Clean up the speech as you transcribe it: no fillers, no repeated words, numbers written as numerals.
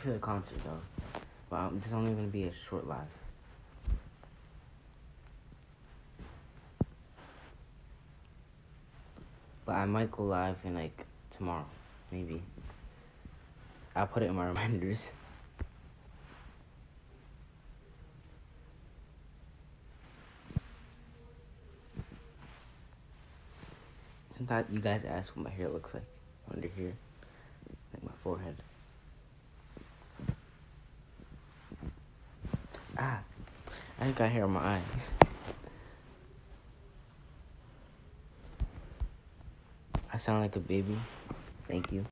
for the concert though. But this is only gonna be a short live. But I might go live in like tomorrow, maybe. I'll put it in my reminders. Sometimes you guys ask what my hair looks like under here, like my forehead. I just got hair on my eye. I sound like a baby. Thank you.